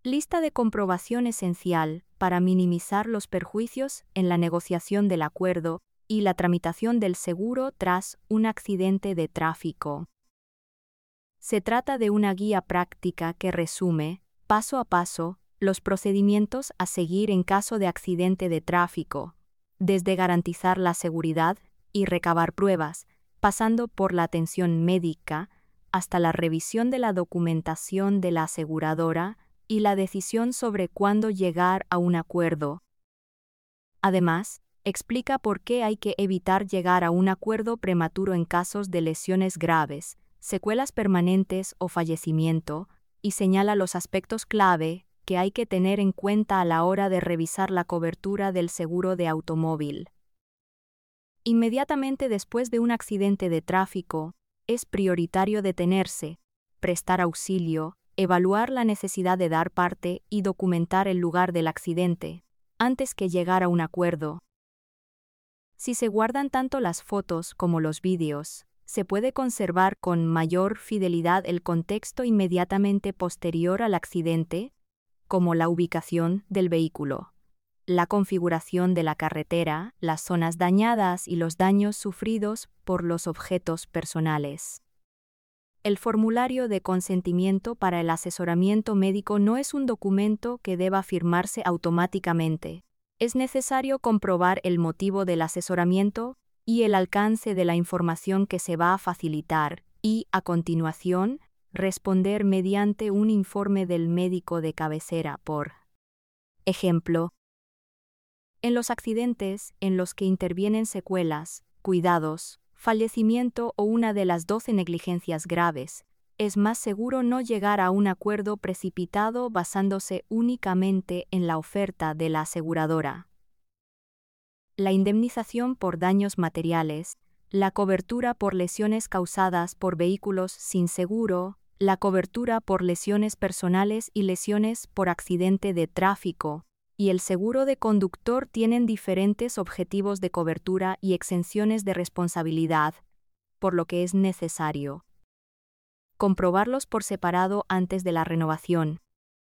Lista de comprobación esencial para minimizar los perjuicios en la negociación del acuerdo y la tramitación del seguro tras un accidente de tráfico. Se trata de una guía práctica que resume, paso a paso, los procedimientos a seguir en caso de accidente de tráfico, desde garantizar la seguridad y recabar pruebas, pasando por la atención médica, hasta la revisión de la documentación de la aseguradora y la decisión sobre cuándo llegar a un acuerdo. Además, explica por qué hay que evitar llegar a un acuerdo prematuro en casos de lesiones graves, secuelas permanentes o fallecimiento, y señala los aspectos clave que hay que tener en cuenta a la hora de revisar la cobertura del seguro de automóvil. Inmediatamente después de un accidente de tráfico, es prioritario detenerse, prestar auxilio, evaluar la necesidad de dar parte y documentar el lugar del accidente, antes que llegar a un acuerdo. Si se guardan tanto las fotos como los vídeos, se puede conservar con mayor fidelidad el contexto inmediatamente posterior al accidente, como la ubicación del vehículo, la configuración de la carretera, las zonas dañadas y los daños sufridos por los objetos personales. El formulario de consentimiento para el asesoramiento médico no es un documento que deba firmarse automáticamente. Es necesario comprobar el motivo del asesoramiento y el alcance de la información que se va a facilitar y, a continuación, responder mediante un informe del médico de cabecera por ejemplo. En los accidentes en los que intervienen secuelas, cuidados, fallecimiento o una de las 12 negligencias graves, es más seguro no llegar a un acuerdo precipitado basándose únicamente en la oferta de la aseguradora. La indemnización por daños materiales, la cobertura por lesiones causadas por vehículos sin seguro, la cobertura por lesiones personales y lesiones por accidente de tráfico, y el seguro de conductor tienen diferentes objetivos de cobertura y exenciones de responsabilidad, por lo que es necesario comprobarlos por separado antes de la renovación.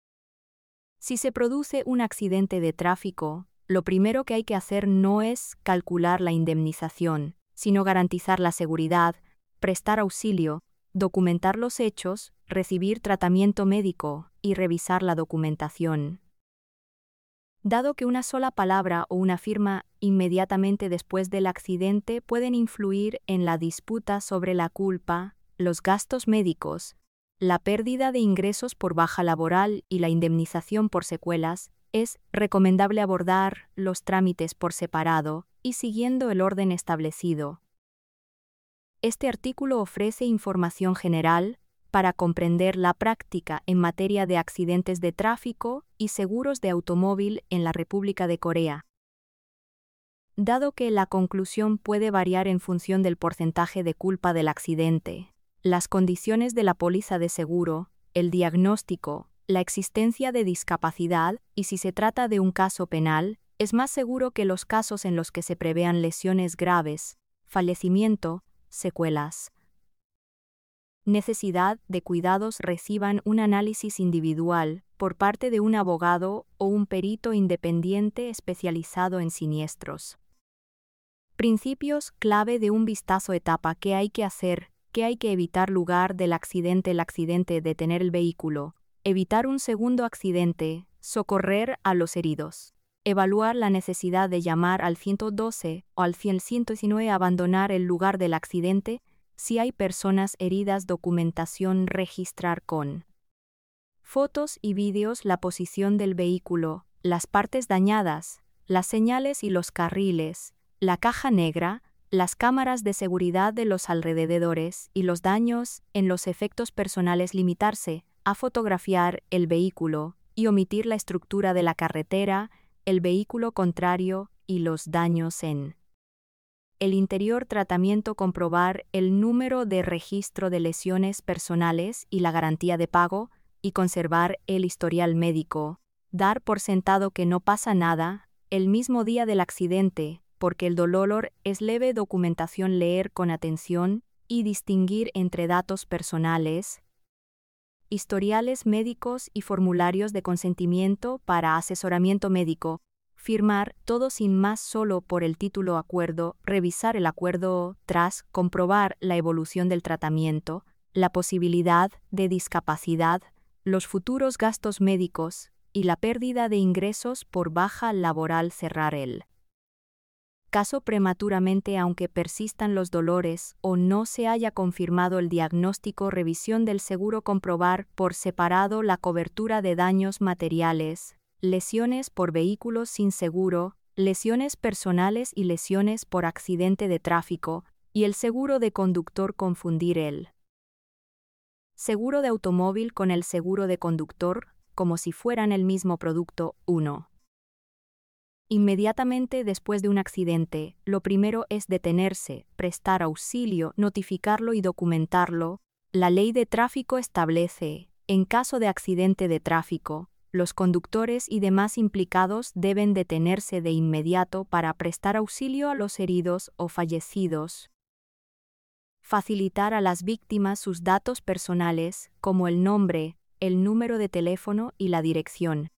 Si se produce un accidente de tráfico, lo primero que hay que hacer no es calcular la indemnización, sino garantizar la seguridad, prestar auxilio, documentar los hechos, recibir tratamiento médico y revisar la documentación. Dado que una sola palabra o una firma inmediatamente después del accidente pueden influir en la disputa sobre la culpa, los gastos médicos, la pérdida de ingresos por baja laboral y la indemnización por secuelas, es recomendable abordar los trámites por separado y siguiendo el orden establecido. Este artículo ofrece información general para comprender la práctica en materia de accidentes de tráfico y seguros de automóvil en la República de Corea. Dado que la conclusión puede variar en función del porcentaje de culpa del accidente, las condiciones de la póliza de seguro, el diagnóstico, la existencia de discapacidad y si se trata de un caso penal, es más seguro que los casos en los que se prevean lesiones graves, fallecimiento, secuelas, necesidad de cuidados reciban un análisis individual por parte de un abogado o un perito independiente especializado en siniestros. Principios clave de un vistazo etapa: ¿qué hay que hacer? ¿Qué hay que evitar? Lugar del accidente: el accidente, detener el vehículo, evitar un segundo accidente, socorrer a los heridos, evaluar la necesidad de llamar al 112 o al 119, abandonar el lugar del accidente, si hay personas heridas, documentación, registrar con fotos y vídeos la posición del vehículo, las partes dañadas, las señales y los carriles, la caja negra, las cámaras de seguridad de los alrededores y los daños en los efectos personales. Limitarse a fotografiar el vehículo y omitir la estructura de la carretera, el vehículo contrario y los daños en el interior. Tratamiento: comprobar el número de registro de lesiones personales y la garantía de pago, y conservar el historial médico. Dar por sentado que no pasa nada el mismo día del accidente, porque el dolor es leve. Documentación: leer con atención y distinguir entre datos personales, historiales médicos y formularios de consentimiento para asesoramiento médico, firmar todo sin más solo por el título acuerdo, revisar el acuerdo tras comprobar la evolución del tratamiento, la posibilidad de discapacidad, los futuros gastos médicos y la pérdida de ingresos por baja laboral. Cerrar el caso prematuramente aunque persistan los dolores o no se haya confirmado el diagnóstico. Revisión del seguro. Comprobar por separado la cobertura de daños materiales, lesiones por vehículos sin seguro, lesiones personales y lesiones por accidente de tráfico, y el seguro de conductor. Confundir el seguro de automóvil con el seguro de conductor, como si fueran el mismo producto. 1. Inmediatamente después de un accidente, lo primero es detenerse, prestar auxilio, notificarlo y documentarlo. La ley de tráfico establece, en caso de accidente de tráfico, los conductores y demás implicados deben detenerse de inmediato para prestar auxilio a los heridos o fallecidos. Facilitar a las víctimas sus datos personales, como el nombre, el número de teléfono y la dirección.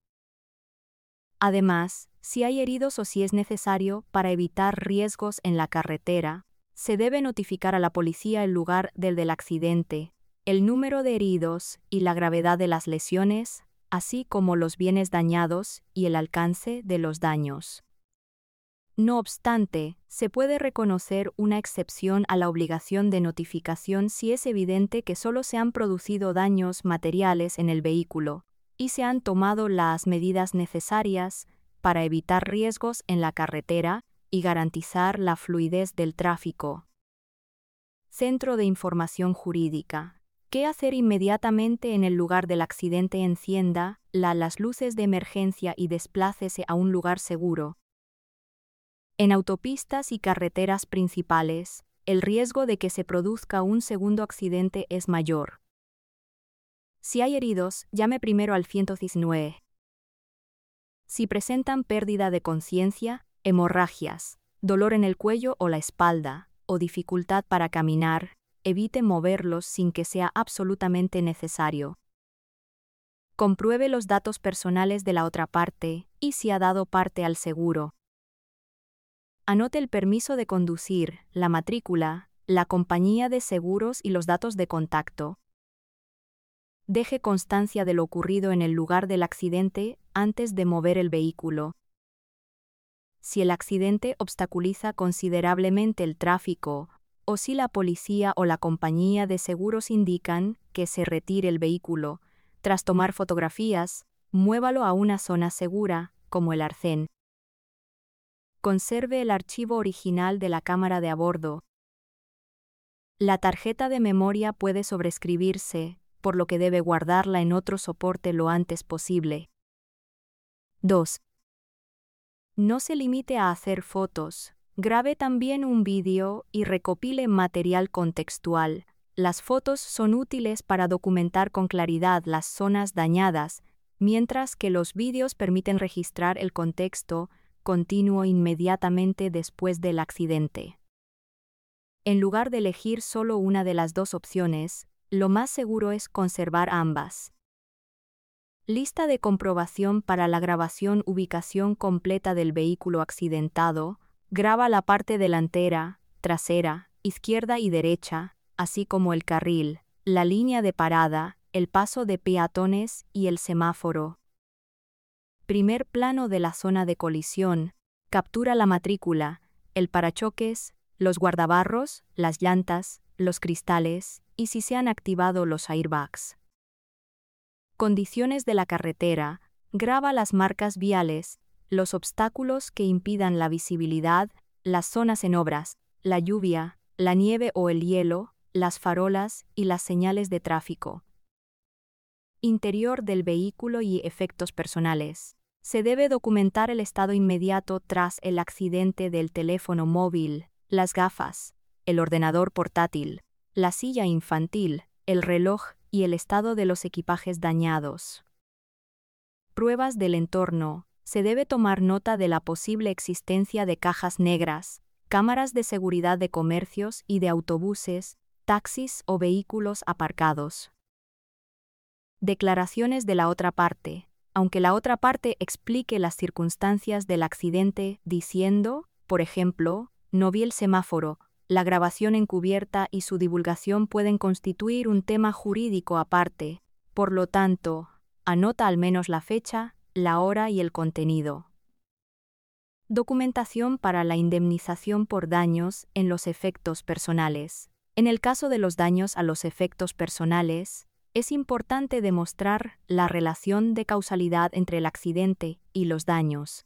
Además, si hay heridos o si es necesario para evitar riesgos en la carretera, se debe notificar a la policía el lugar del accidente, el número de heridos y la gravedad de las lesiones, así como los bienes dañados y el alcance de los daños. No obstante, se puede reconocer una excepción a la obligación de notificación si es evidente que solo se han producido daños materiales en el vehículo y se han tomado las medidas necesarias para evitar riesgos en la carretera y garantizar la fluidez del tráfico. Centro de Información Jurídica. ¿Qué hacer inmediatamente en el lugar del accidente? Encienda las luces de emergencia y desplácese a un lugar seguro. En autopistas y carreteras principales, el riesgo de que se produzca un segundo accidente es mayor. Si hay heridos, llame primero al 119. Si presentan pérdida de conciencia, hemorragias, dolor en el cuello o la espalda, o dificultad para caminar, evite moverlos sin que sea absolutamente necesario. Compruebe los datos personales de la otra parte y si ha dado parte al seguro. Anote el permiso de conducir, la matrícula, la compañía de seguros y los datos de contacto. Deje constancia de lo ocurrido en el lugar del accidente antes de mover el vehículo. Si el accidente obstaculiza considerablemente el tráfico, o si la policía o la compañía de seguros indican que se retire el vehículo, tras tomar fotografías, muévalo a una zona segura, como el arcén. Conserve el archivo original de la cámara de a bordo. La tarjeta de memoria puede sobreescribirse, por lo que debe guardarla en otro soporte lo antes posible. 2. No se limite a hacer fotos, grabe también un vídeo y recopile material contextual. Las fotos son útiles para documentar con claridad las zonas dañadas, mientras que los vídeos permiten registrar el contexto continuo inmediatamente después del accidente. En lugar de elegir solo una de las dos opciones, lo más seguro es conservar ambas. Lista de comprobación para la grabación. Ubicación completa del vehículo accidentado. Graba la parte delantera, trasera, izquierda y derecha, así como el carril, la línea de parada, el paso de peatones y el semáforo. Primer plano de la zona de colisión. Captura la matrícula, el parachoques, los guardabarros, las llantas, los cristales y si se han activado los airbags. Condiciones de la carretera. Graba las marcas viales, los obstáculos que impidan la visibilidad, las zonas en obras, la lluvia, la nieve o el hielo, las farolas y las señales de tráfico. Interior del vehículo y efectos personales. Se debe documentar el estado inmediato tras el accidente del teléfono móvil, las gafas, el ordenador portátil, la silla infantil, el reloj y el estado de los equipajes dañados. Pruebas del entorno. Se debe tomar nota de la posible existencia de cajas negras, cámaras de seguridad de comercios y de autobuses, taxis o vehículos aparcados. Declaraciones de la otra parte. Aunque la otra parte explique las circunstancias del accidente diciendo, por ejemplo, no vi el semáforo, la grabación encubierta y su divulgación pueden constituir un tema jurídico aparte. Por lo tanto, anota al menos la fecha, la hora y el contenido. Documentación para la indemnización por daños en los efectos personales. En el caso de los daños a los efectos personales, es importante demostrar la relación de causalidad entre el accidente y los daños.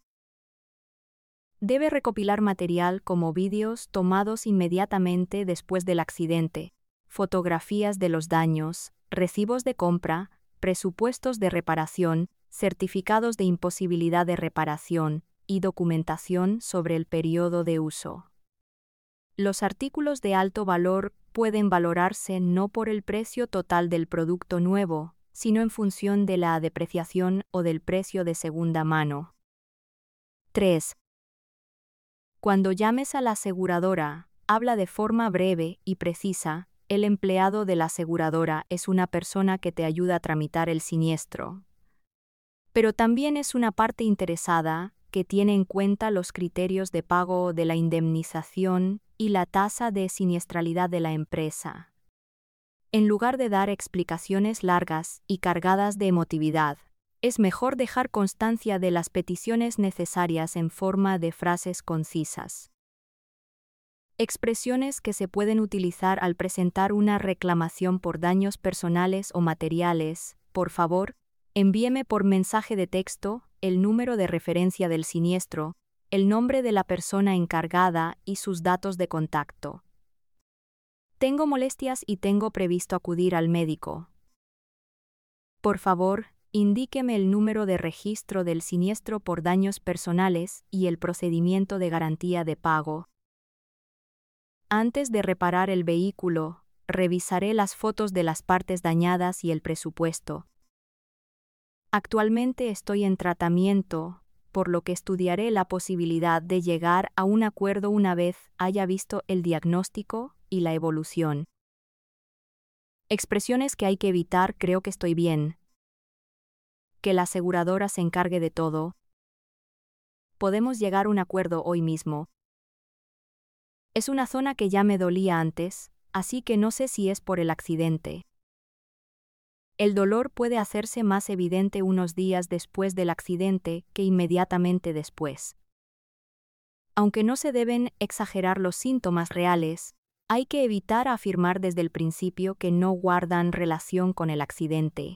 Debe recopilar material como vídeos tomados inmediatamente después del accidente, fotografías de los daños, recibos de compra, presupuestos de reparación, certificados de imposibilidad de reparación y documentación sobre el periodo de uso. Los artículos de alto valor pueden valorarse no por el precio total del producto nuevo, sino en función de la depreciación o del precio de segunda mano. 3. Cuando llames a la aseguradora, habla de forma breve y precisa. El empleado de la aseguradora es una persona que te ayuda a tramitar el siniestro. Pero también es una parte interesada que tiene en cuenta los criterios de pago de la indemnización y la tasa de siniestralidad de la empresa. En lugar de dar explicaciones largas y cargadas de emotividad, es mejor dejar constancia de las peticiones necesarias en forma de frases concisas. Expresiones que se pueden utilizar al presentar una reclamación por daños personales o materiales. Por favor, envíeme por mensaje de texto el número de referencia del siniestro, el nombre de la persona encargada y sus datos de contacto. Tengo molestias y tengo previsto acudir al médico. Por favor, indíqueme el número de registro del siniestro por daños personales y el procedimiento de garantía de pago. Antes de reparar el vehículo, revisaré las fotos de las partes dañadas y el presupuesto. Actualmente estoy en tratamiento, por lo que estudiaré la posibilidad de llegar a un acuerdo una vez haya visto el diagnóstico y la evolución. Expresiones que hay que evitar: creo que estoy bien. Que la aseguradora se encargue de todo. Podemos llegar a un acuerdo hoy mismo. Es una zona que ya me dolía antes, así que no sé si es por el accidente. El dolor puede hacerse más evidente unos días después del accidente que inmediatamente después. Aunque no se deben exagerar los síntomas reales, hay que evitar afirmar desde el principio que no guardan relación con el accidente.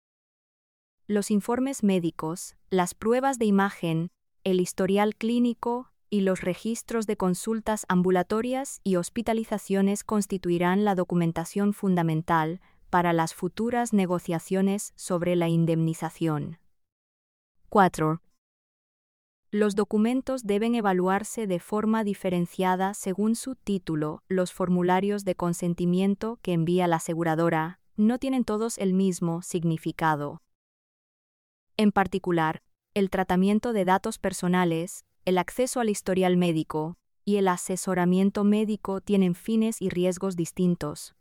Los informes médicos, las pruebas de imagen, el historial clínico y los registros de consultas ambulatorias y hospitalizaciones constituirán la documentación fundamental para las futuras negociaciones sobre la indemnización. 4. Los documentos deben evaluarse de forma diferenciada según su título. Los formularios de consentimiento que envía la aseguradora no tienen todos el mismo significado. En particular, el tratamiento de datos personales, el acceso al historial médico y el asesoramiento médico tienen fines y riesgos distintos.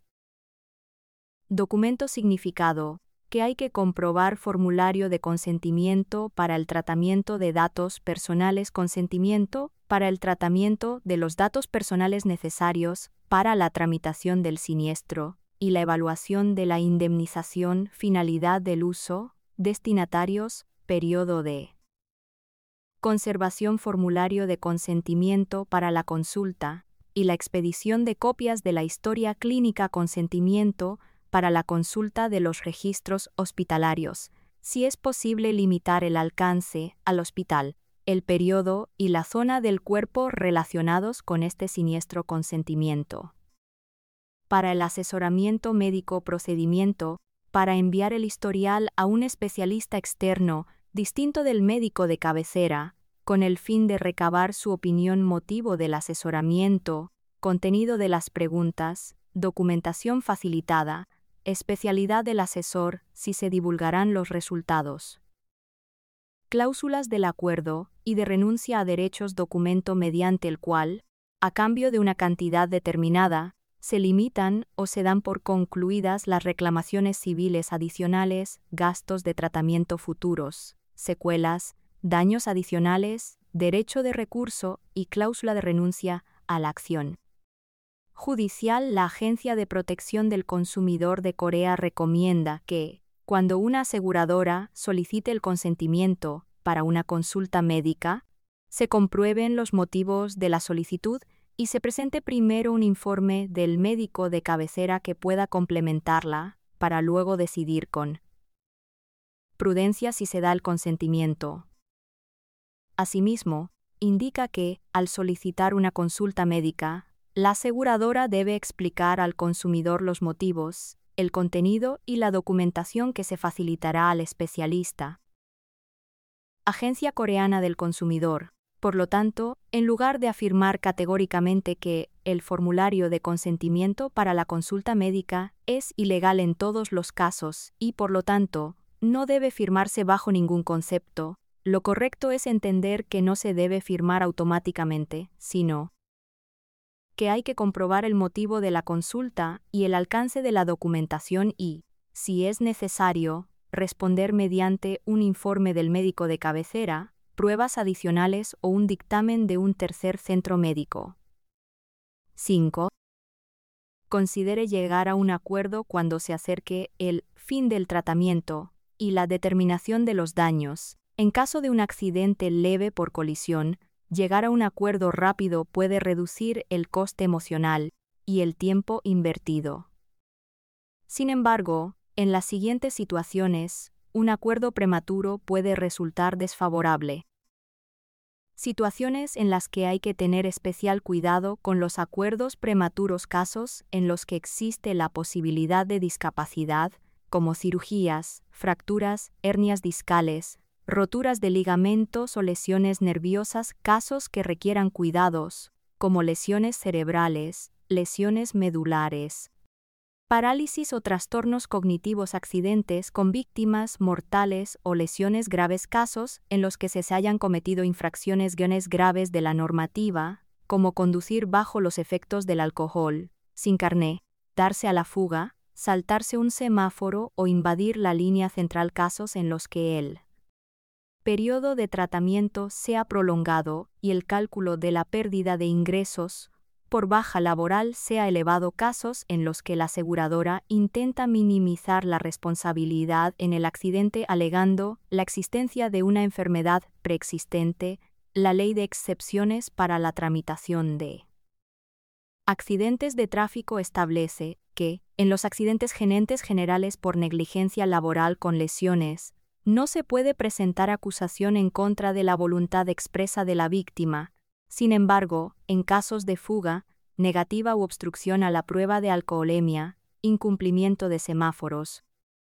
Documento significado, que hay que comprobar formulario de consentimiento para el tratamiento de datos personales, consentimiento para el tratamiento de los datos personales necesarios para la tramitación del siniestro y la evaluación de la indemnización, finalidad del uso, destinatarios, periodo de conservación, formulario de consentimiento para la consulta y la expedición de copias de la historia clínica, consentimiento para la consulta de los registros hospitalarios, si es posible limitar el alcance al hospital, el periodo y la zona del cuerpo relacionados con este siniestro consentimiento. Para el asesoramiento médico, procedimiento para enviar el historial a un especialista externo distinto del médico de cabecera, con el fin de recabar su opinión, motivo del asesoramiento, contenido de las preguntas, documentación facilitada, especialidad del asesor, si se divulgarán los resultados. Cláusulas del acuerdo y de renuncia a derechos, documento mediante el cual, a cambio de una cantidad determinada, Se limitan o se dan por concluidas las reclamaciones civiles adicionales, gastos de tratamiento futuros, secuelas, daños adicionales, derecho de recurso y cláusula de renuncia a la acción judicial. La Agencia de Protección del Consumidor de Corea recomienda que, cuando una aseguradora solicite el consentimiento para una consulta médica, se comprueben los motivos de la solicitud y se presente primero un informe del médico de cabecera que pueda complementarla, para luego decidir con prudencia si se da el consentimiento. Asimismo, indica que, al solicitar una consulta médica, la aseguradora debe explicar al consumidor los motivos, el contenido y la documentación que se facilitará al especialista. Agencia Coreana del Consumidor. Por lo tanto, en lugar de afirmar categóricamente que el formulario de consentimiento para la consulta médica es ilegal en todos los casos y, por lo tanto, no debe firmarse bajo ningún concepto, lo correcto es entender que no se debe firmar automáticamente, sino que hay que comprobar el motivo de la consulta y el alcance de la documentación y, si es necesario, responder mediante un informe del médico de cabecera, pruebas adicionales o un dictamen de un tercer centro médico. 5. Considere llegar a un acuerdo cuando se acerque el fin del tratamiento y la determinación de los daños. En caso de un accidente leve por colisión, llegar a un acuerdo rápido puede reducir el coste emocional y el tiempo invertido. Sin embargo, en las siguientes situaciones, un acuerdo prematuro puede resultar desfavorable. Situaciones en las que hay que tener especial cuidado con los acuerdos prematuros: casos en los que existe la posibilidad de discapacidad, como cirugías, fracturas, hernias discales, roturas de ligamentos o lesiones nerviosas; casos que requieran cuidados, como lesiones cerebrales, lesiones medulares, parálisis o trastornos cognitivos; accidentes con víctimas mortales o lesiones graves; casos en los que se hayan cometido infracciones graves de la normativa, como conducir bajo los efectos del alcohol, sin carné, darse a la fuga, saltarse un semáforo o invadir la línea central; casos en los que el periodo de tratamiento sea prolongado y el cálculo de la pérdida de ingresos por baja laboral sea elevado; casos en los que la aseguradora intenta minimizar la responsabilidad en el accidente alegando la existencia de una enfermedad preexistente. La ley de excepciones para la tramitación de accidentes de tráfico establece que, en los accidentes generales por negligencia laboral con lesiones, no se puede presentar acusación en contra de la voluntad expresa de la víctima. Sin embargo, en casos de fuga, negativa u obstrucción a la prueba de alcoholemia, incumplimiento de semáforos,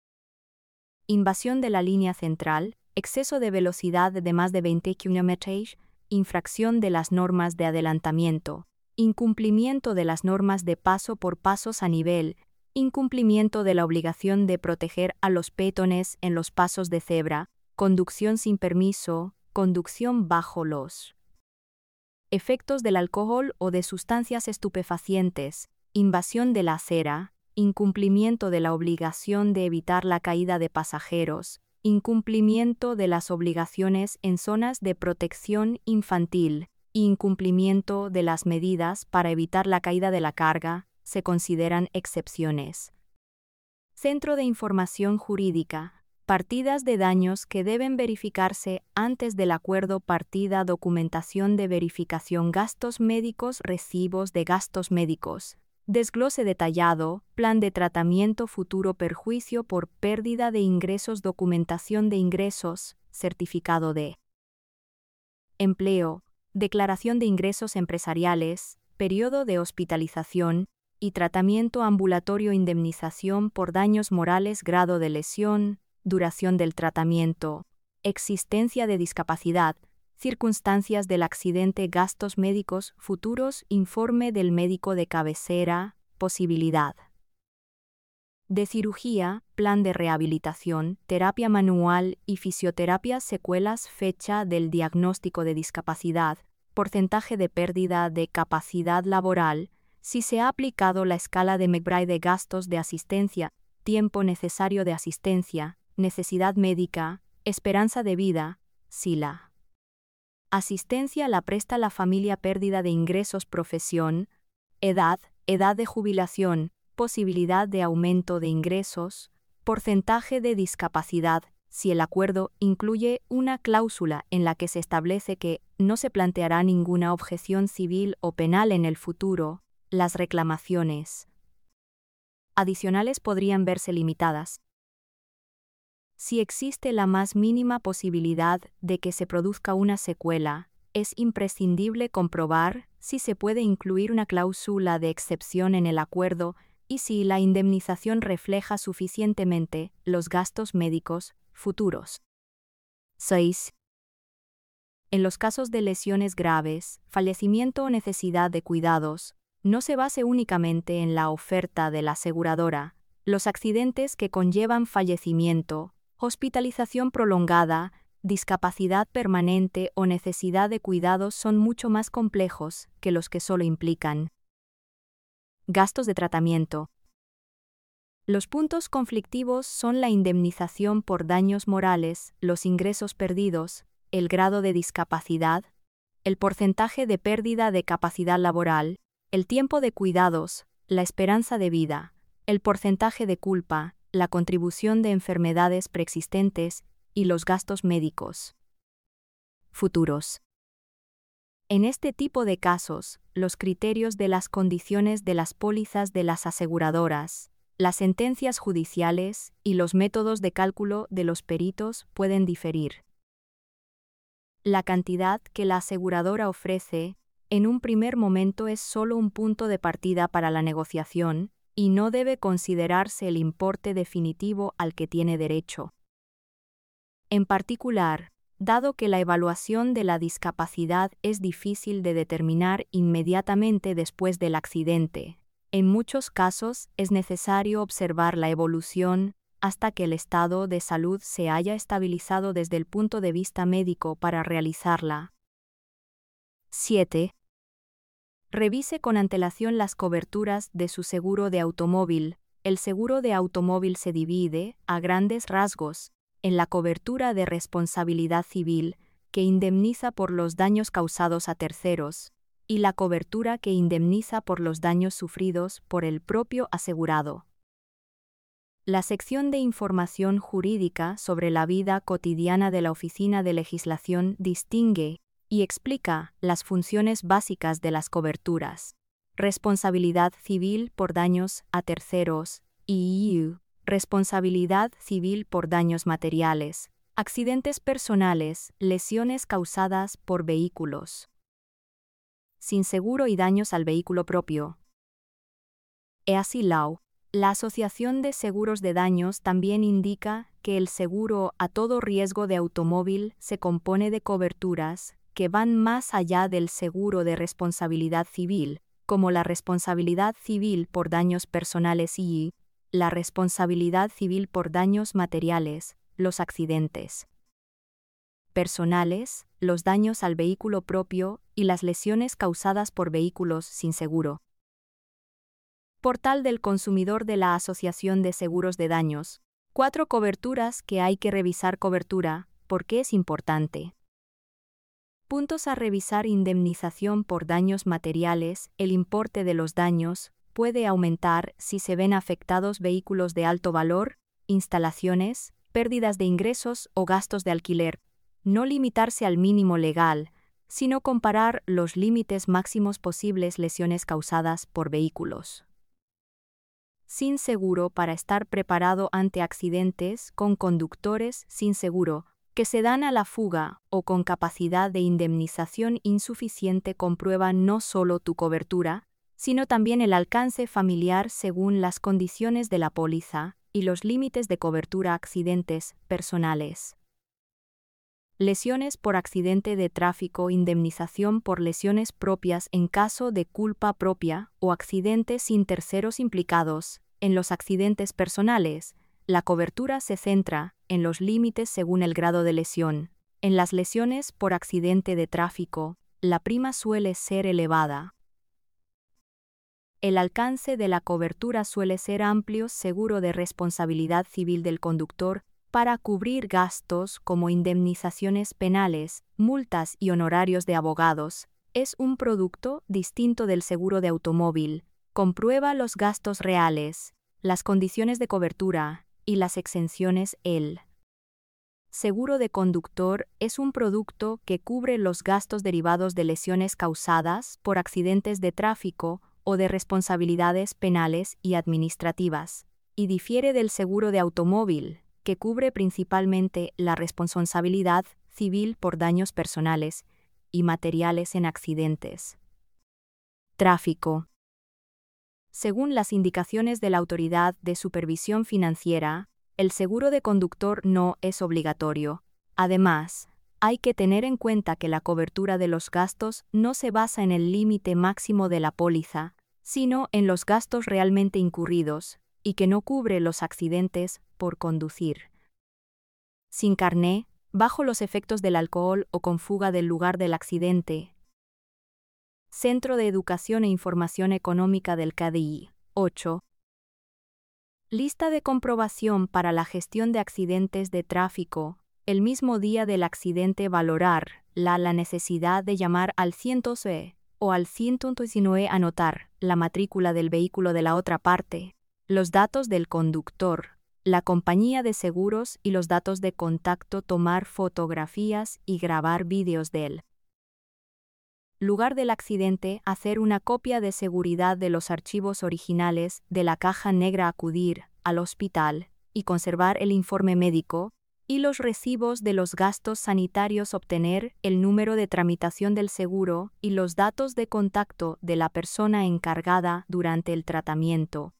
invasión de la línea central, exceso de velocidad de más de 20 km/h, infracción de las normas de adelantamiento, incumplimiento de las normas de paso por pasos a nivel, incumplimiento de la obligación de proteger a los peatones en los pasos de cebra, conducción sin permiso, conducción bajo los efectos del alcohol o de sustancias estupefacientes, invasión de la acera, incumplimiento de la obligación de evitar la caída de pasajeros, incumplimiento de las obligaciones en zonas de protección infantil, incumplimiento de las medidas para evitar la caída de la carga, se consideran excepciones. Centro de Información Jurídica. Partidas de daños que deben verificarse antes del acuerdo: partida, documentación de verificación, gastos médicos, recibos de gastos médicos, desglose detallado, plan de tratamiento futuro, perjuicio por pérdida de ingresos, documentación de ingresos, certificado de empleo, declaración de ingresos empresariales, periodo de hospitalización y tratamiento ambulatorio, indemnización por daños morales, grado de lesión, duración del tratamiento, existencia de discapacidad, circunstancias del accidente, gastos médicos futuros, informe del médico de cabecera, posibilidad de cirugía, plan de rehabilitación, terapia manual y fisioterapia, secuelas, fecha del diagnóstico de discapacidad, porcentaje de pérdida de capacidad laboral, si se ha aplicado la escala de McBride de gastos de asistencia, tiempo necesario de asistencia, necesidad médica, esperanza de vida, si la asistencia la presta la familia, pérdida de ingresos, profesión, edad de jubilación, posibilidad de aumento de ingresos, porcentaje de discapacidad, si el acuerdo incluye una cláusula en la que se establece que no se planteará ninguna objeción civil o penal en el futuro, las reclamaciones adicionales podrían verse limitadas. Si existe la más mínima posibilidad de que se produzca una secuela, es imprescindible comprobar si se puede incluir una cláusula de excepción en el acuerdo y si la indemnización refleja suficientemente los gastos médicos futuros. 6. En los casos de lesiones graves, fallecimiento o necesidad de cuidados, no se base únicamente en la oferta de la aseguradora. Los accidentes que conllevan fallecimiento, hospitalización prolongada, discapacidad permanente o necesidad de cuidados son mucho más complejos que los que solo implican gastos de tratamiento. Los puntos conflictivos son la indemnización por daños morales, los ingresos perdidos, el grado de discapacidad, el porcentaje de pérdida de capacidad laboral, el tiempo de cuidados, la esperanza de vida, el porcentaje de culpa, la contribución de enfermedades preexistentes y los gastos médicos futuros. En este tipo de casos, los criterios de las condiciones de las pólizas de las aseguradoras, las sentencias judiciales y los métodos de cálculo de los peritos pueden diferir. La cantidad que la aseguradora ofrece en un primer momento es solo un punto de partida para la negociación y no debe considerarse el importe definitivo al que tiene derecho. En particular, dado que la evaluación de la discapacidad es difícil de determinar inmediatamente después del accidente, en muchos casos es necesario observar la evolución hasta que el estado de salud se haya estabilizado desde el punto de vista médico para realizarla. 7. Revise con antelación las coberturas de su seguro de automóvil. El seguro de automóvil se divide, a grandes rasgos, en la cobertura de responsabilidad civil, que indemniza por los daños causados a terceros, y la cobertura que indemniza por los daños sufridos por el propio asegurado. La sección de información jurídica sobre la vida cotidiana de la Oficina de Legislación distingue y explica las funciones básicas de las coberturas: responsabilidad civil por daños a terceros y responsabilidad civil por daños materiales, accidentes personales, lesiones causadas por vehículos sin seguro y daños al vehículo propio. EASILAW. La Asociación de Seguros de Daños también indica que el seguro a todo riesgo de automóvil se compone de coberturas que van más allá del seguro de responsabilidad civil, como la responsabilidad civil por daños personales y la responsabilidad civil por daños materiales, los accidentes personales, los daños al vehículo propio y las lesiones causadas por vehículos sin seguro. Portal del consumidor de la Asociación de Seguros de Daños. 4 coberturas que hay que revisar. Cobertura, ¿por qué es importante? Puntos a revisar: indemnización por daños materiales. El importe de los daños puede aumentar si se ven afectados vehículos de alto valor, instalaciones, pérdidas de ingresos o gastos de alquiler. No limitarse al mínimo legal, sino comparar los límites máximos posibles. Lesiones causadas por vehículos sin seguro, para estar preparado ante accidentes con conductores sin seguro que se dan a la fuga o con capacidad de indemnización insuficiente. Comprueba no solo tu cobertura, sino también el alcance familiar según las condiciones de la póliza y los límites de cobertura. Accidentes personales. Lesiones por accidente de tráfico. Indemnización por lesiones propias en caso de culpa propia o accidentes sin terceros implicados. En los accidentes personales, la cobertura se centra en los límites según el grado de lesión. En las lesiones por accidente de tráfico, la prima suele ser elevada. El alcance de la cobertura suele ser amplio, seguro de responsabilidad civil del conductor, para cubrir gastos como indemnizaciones penales, multas y honorarios de abogados. Es un producto distinto del seguro de automóvil. Comprueba los gastos reales, las condiciones de cobertura y las exenciones. El seguro de conductor es un producto que cubre los gastos derivados de lesiones causadas por accidentes de tráfico o de responsabilidades penales y administrativas, y difiere del seguro de automóvil, que cubre principalmente la responsabilidad civil por daños personales y materiales en accidentes. Tráfico. Según las indicaciones de la Autoridad de Supervisión Financiera, el seguro de conductor no es obligatorio. Además, hay que tener en cuenta que la cobertura de los gastos no se basa en el límite máximo de la póliza, sino en los gastos realmente incurridos, y que no cubre los accidentes por conducir sin carné, bajo los efectos del alcohol o con fuga del lugar del accidente. Centro de Educación e Información Económica del CADI. 8. Lista de comprobación para la gestión de accidentes de tráfico. El mismo día del accidente valorar la necesidad de llamar al 111 o al 119, anotar la matrícula del vehículo de la otra parte, los datos del conductor, la compañía de seguros y los datos de contacto, tomar fotografías y grabar vídeos del lugar del accidente, hacer una copia de seguridad de los archivos originales de la caja negra, acudir al hospital y conservar el informe médico y los recibos de los gastos sanitarios, obtener el número de tramitación del seguro y los datos de contacto de la persona encargada durante el tratamiento.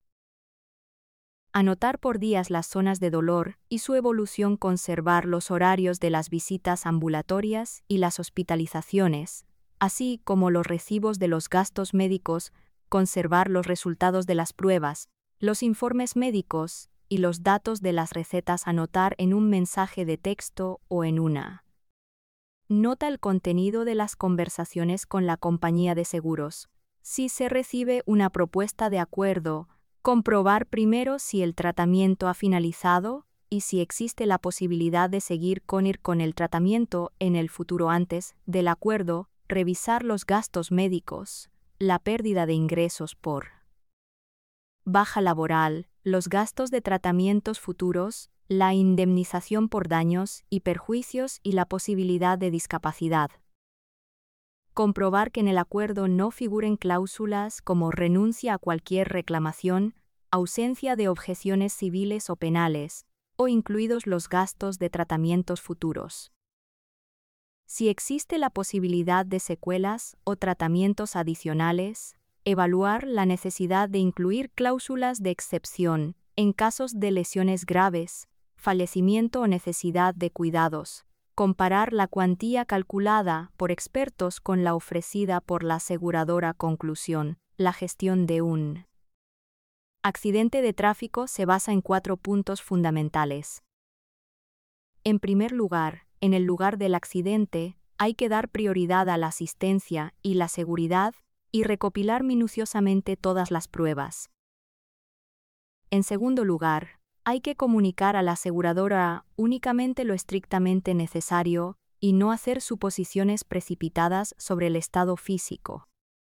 Anotar por días las zonas de dolor y su evolución, conservar los horarios de las visitas ambulatorias y las hospitalizaciones, así como los recibos de los gastos médicos, conservar los resultados de las pruebas, los informes médicos y los datos de las recetas, anotar en un mensaje de texto o en una nota el contenido de las conversaciones con la compañía de seguros. Si se recibe una propuesta de acuerdo, comprobar primero si el tratamiento ha finalizado y si existe la posibilidad de seguir con el tratamiento en el futuro. Antes del acuerdo, revisar los gastos médicos, la pérdida de ingresos por baja laboral, los gastos de tratamientos futuros, la indemnización por daños y perjuicios y la posibilidad de discapacidad. Comprobar que en el acuerdo no figuren cláusulas como renuncia a cualquier reclamación, ausencia de objeciones civiles o penales, o incluidos los gastos de tratamientos futuros. Si existe la posibilidad de secuelas o tratamientos adicionales, evaluar la necesidad de incluir cláusulas de excepción en casos de lesiones graves, fallecimiento o necesidad de cuidados. Comparar la cuantía calculada por expertos con la ofrecida por la aseguradora. Conclusión: la gestión de un accidente de tráfico se basa en 4 puntos fundamentales. En primer lugar, en el lugar del accidente, hay que dar prioridad a la asistencia y la seguridad y recopilar minuciosamente todas las pruebas. En segundo lugar, hay que comunicar a la aseguradora únicamente lo estrictamente necesario y no hacer suposiciones precipitadas sobre el estado físico.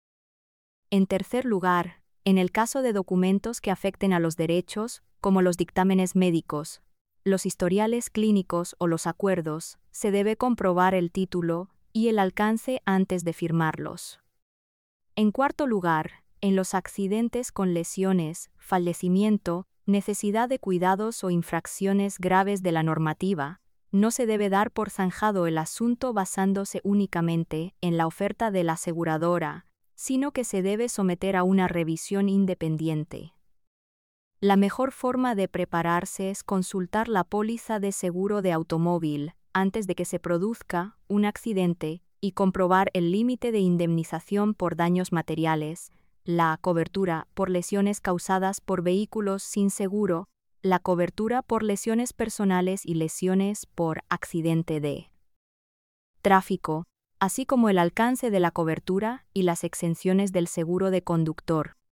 En tercer lugar, en el caso de documentos que afecten a los derechos, como los dictámenes médicos, los historiales clínicos o los acuerdos, se debe comprobar el título y el alcance antes de firmarlos. En cuarto lugar, en los accidentes con lesiones, fallecimiento, necesidad de cuidados o infracciones graves de la normativa, no se debe dar por zanjado el asunto basándose únicamente en la oferta de la aseguradora, sino que se debe someter a una revisión independiente. La mejor forma de prepararse es consultar la póliza de seguro de automóvil antes de que se produzca un accidente y comprobar el límite de indemnización por daños materiales, la cobertura por lesiones causadas por vehículos sin seguro, la cobertura por lesiones personales y lesiones por accidente de tráfico, así como el alcance de la cobertura y las exenciones del seguro de conductor.